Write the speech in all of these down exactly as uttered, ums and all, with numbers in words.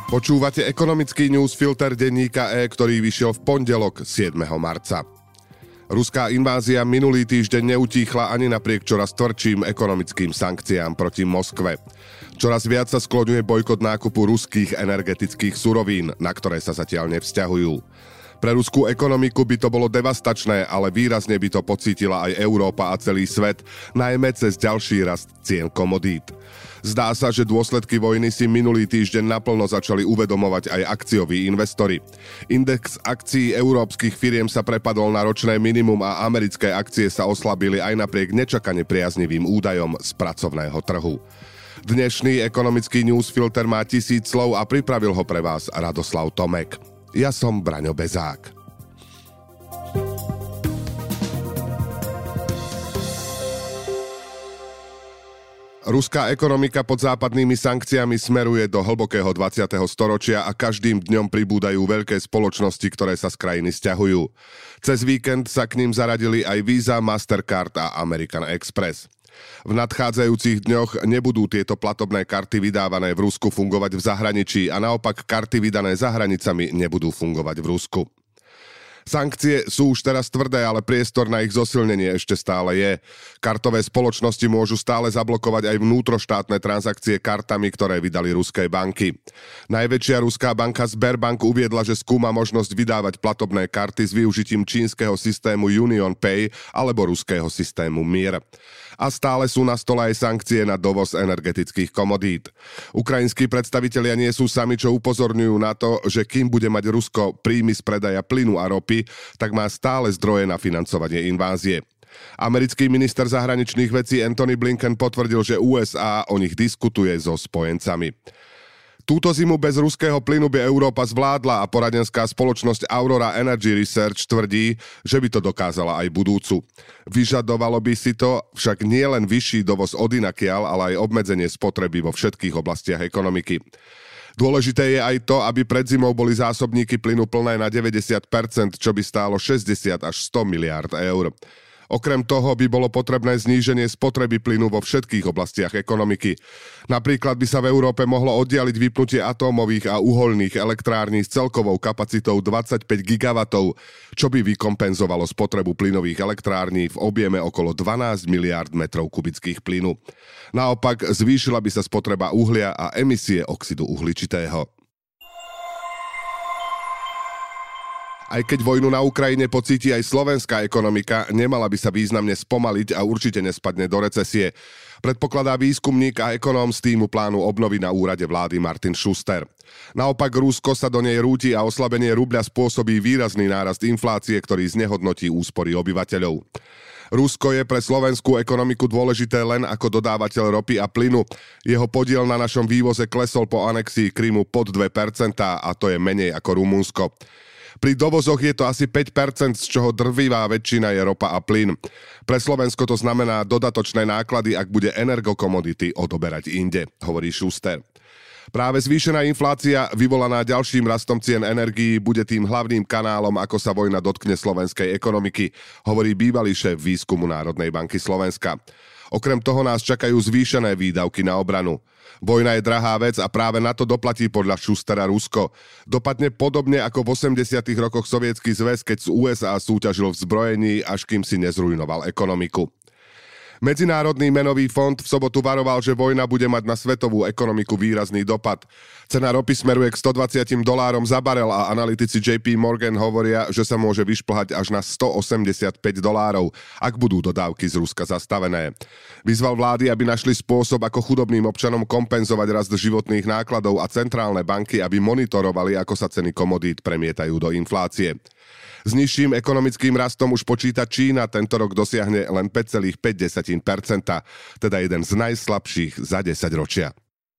Počúvate ekonomický newsfilter denníka E, ktorý vyšiel v pondelok siedmeho marca. Ruská invázia minulý týždeň neutíchla ani napriek čoraz tvrdším ekonomickým sankciám proti Moskve. Čoraz viac sa skloňuje bojkot nákupu ruských energetických surovín, na ktoré sa zatiaľ nevzťahujú. Pre ruskú ekonomiku by to bolo devastačné, ale výrazne by to pocítila aj Európa a celý svet, najmä cez ďalší rast cien komodít. Zdá sa, že dôsledky vojny si minulý týždeň naplno začali uvedomovať aj akcioví investori. Index akcií európskych firiem sa prepadol na ročné minimum a americké akcie sa oslabili aj napriek nečakane priaznivým údajom z pracovného trhu. Dnešný ekonomický newsfilter má tisíc slov a pripravil ho pre vás Radoslav Tomek. Ja som Braňo Bezák. Ruská ekonomika pod západnými sankciami smeruje do hlbokého dvadsiateho storočia a každým dňom pribúdajú veľké spoločnosti, ktoré sa z krajiny sťahujú. Cez víkend sa k ním zaradili aj Visa, Mastercard a American Express. V nadchádzajúcich dňoch nebudú tieto platobné karty vydávané v Rusku fungovať v zahraničí a naopak karty vydané za hranicami nebudú fungovať v Rusku. Sankcie sú už teraz tvrdé, ale priestor na ich zosilnenie ešte stále je. Kartové spoločnosti môžu stále zablokovať aj vnútroštátne transakcie kartami, ktoré vydali ruské banky. Najväčšia ruská banka Sberbank uviedla, že skúma možnosť vydávať platobné karty s využitím čínskeho systému UnionPay alebo ruského systému Mir. A stále sú na stole aj sankcie na dovoz energetických komodít. Ukrajinskí predstavitelia nie sú sami, čo upozorňujú na to, že kým bude mať Rusko príjmy z predaja plynu a ropy, tak má stále zdroje na financovanie invázie. Americký minister zahraničných vecí Antony Blinken potvrdil, že ú es á o nich diskutuje so spojencami. Túto zimu bez ruského plynu by Európa zvládla a poradenská spoločnosť Aurora Energy Research tvrdí, že by to dokázala aj budúcu. Vyžadovalo by si to však nie len vyšší dovoz odinakiaľ, ale aj obmedzenie spotreby vo všetkých oblastiach ekonomiky. Dôležité je aj to, aby pred zimou boli zásobníky plynu plné na deväťdesiat percent, čo by stálo šesťdesiat až sto miliárd eur. Okrem toho by bolo potrebné zníženie spotreby plynu vo všetkých oblastiach ekonomiky. Napríklad by sa v Európe mohlo oddialiť vypnutie atómových a uhoľných elektrární s celkovou kapacitou dvadsaťpäť gigawattov, čo by vykompenzovalo spotrebu plynových elektrární v objeme okolo dvanásť miliárd metrov kubických plynu. Naopak zvýšila by sa spotreba uhlia a emisie oxidu uhličitého. Aj keď vojnu na Ukrajine pocíti aj slovenská ekonomika, nemala by sa významne spomaliť a určite nespadne do recesie. Predpokladá výskumník a ekonóm z týmu plánu obnovy na úrade vlády Martin Schuster. Naopak Rusko sa do nej rúti a oslabenie rubľa spôsobí výrazný nárast inflácie, ktorý znehodnotí úspory obyvateľov. Rusko je pre slovenskú ekonomiku dôležité len ako dodávateľ ropy a plynu. Jeho podiel na našom vývoze klesol po anexii Krymu pod dve percentá a to je menej ako Rumunsko. Pri dovozoch je to asi päť percent, z čoho drvivá väčšina je ropa a plyn. Pre Slovensko to znamená dodatočné náklady, ak bude energokomodity odoberať inde, hovorí Schuster. Práve zvýšená inflácia, vyvolaná ďalším rastom cien energií, bude tým hlavným kanálom, ako sa vojna dotkne slovenskej ekonomiky, hovorí bývalý šéf výskumu Národnej banky Slovenska. Okrem toho nás čakajú zvýšené výdavky na obranu. Vojna je drahá vec a práve na to doplatí podľa Schustera Rusko. Dopadne podobne ako v osemdesiatych rokoch Sovietsky zväz, keď z ú es á súťažil v zbrojení, až kým si nezrujnoval ekonomiku. Medzinárodný menový fond v sobotu varoval, že vojna bude mať na svetovú ekonomiku výrazný dopad. Cena ropy smeruje k stodvadsať dolárom za barel a analytici jé pé Morgan hovoria, že sa môže vyšplhať až na stoosemdesiatpäť dolárov, ak budú dodávky z Ruska zastavené. Vyzval vlády, aby našli spôsob, ako chudobným občanom kompenzovať rast životných nákladov a centrálne banky, aby monitorovali, ako sa ceny komodít premietajú do inflácie. S nižším ekonomickým rastom už počíta Čína, tento rok dosiahne len päť celá päť percenta, teda jeden z najslabších za desaťročia.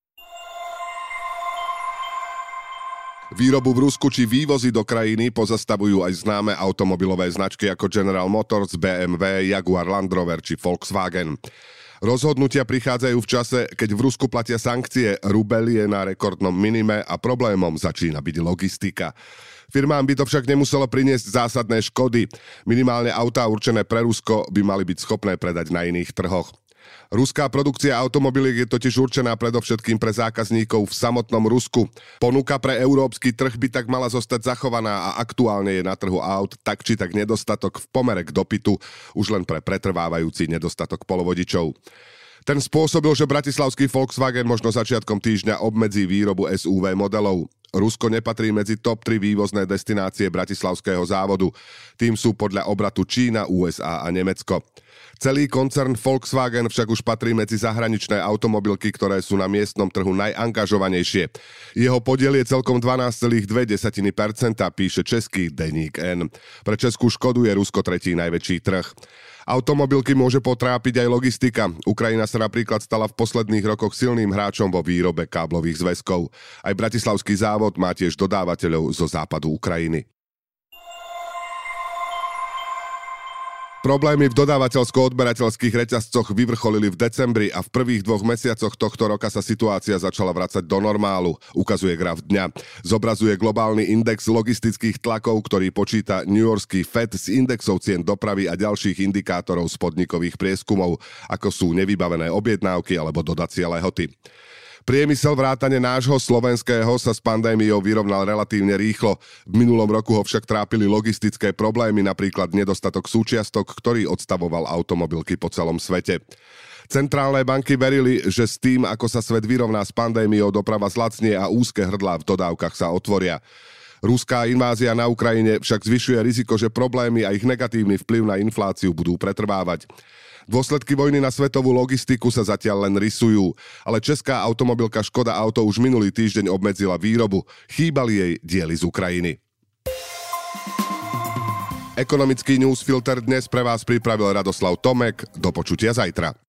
Výrobu v Rusku či vývozy do krajiny pozastavujú aj známe automobilové značky ako General Motors, bé em vé, Jaguar Land Rover či Volkswagen. Rozhodnutia prichádzajú v čase, keď v Rusku platia sankcie, rubel je na rekordnom minime a problémom začína byť logistika. Firmám by to však nemuselo priniesť zásadné škody. Minimálne autá určené pre Rusko by mali byť schopné predať na iných trhoch. Ruská produkcia automobiliek je totiž určená predovšetkým pre zákazníkov v samotnom Rusku. Ponuka pre európsky trh by tak mala zostať zachovaná a aktuálne je na trhu aut tak či tak nedostatok v pomere k dopytu, už len pre pretrvávajúci nedostatok polovodičov. Ten spôsobil, že bratislavský Volkswagen možno začiatkom týždňa obmedzí výrobu es ú vé modelov. Rusko nepatrí medzi top tri vývozné destinácie bratislavského závodu. Tým sú podľa obratu Čína, ú es á a Nemecko. Celý koncern Volkswagen však už patrí medzi zahraničné automobilky, ktoré sú na miestnom trhu najangažovanejšie. Jeho podiel je celkom dvanásť celá dva percenta, píše český denník N. Pre Českú Škodu je Rusko tretí najväčší trh. Automobilky môže potrápiť aj logistika. Ukrajina sa napríklad stala v posledných rokoch silným hráčom vo výrobe káblových zväzkov. Aj bratislavský závod má tiež dodávateľov zo západu Ukrajiny. Problémy v dodávateľsko-odberateľských reťazcoch vyvrcholili v decembri a v prvých dvoch mesiacoch tohto roka sa situácia začala vracať do normálu, ukazuje graf dňa. Zobrazuje globálny index logistických tlakov, ktorý počíta newyorský Fed z indexov cien dopravy a ďalších indikátorov z podnikových prieskumov, ako sú nevybavené objednávky alebo dodacie lehoty. Priemysel vrátane nášho slovenského sa s pandémiou vyrovnal relatívne rýchlo. V minulom roku ho však trápili logistické problémy, napríklad nedostatok súčiastok, ktorý odstavoval automobilky po celom svete. Centrálne banky verili, že s tým, ako sa svet vyrovná s pandémiou, doprava zlacnie a úzke hrdlá v dodávkach sa otvoria. Ruská invázia na Ukrajine však zvyšuje riziko, že problémy a ich negatívny vplyv na infláciu budú pretrvávať. Dôsledky vojny na svetovú logistiku sa zatiaľ len rysujú, ale česká automobilka Škoda Auto už minulý týždeň obmedzila výrobu. Chýbali jej diely z Ukrajiny. Ekonomický newsfilter dnes pre vás pripravil Radoslav Tomek. Do počutia zajtra.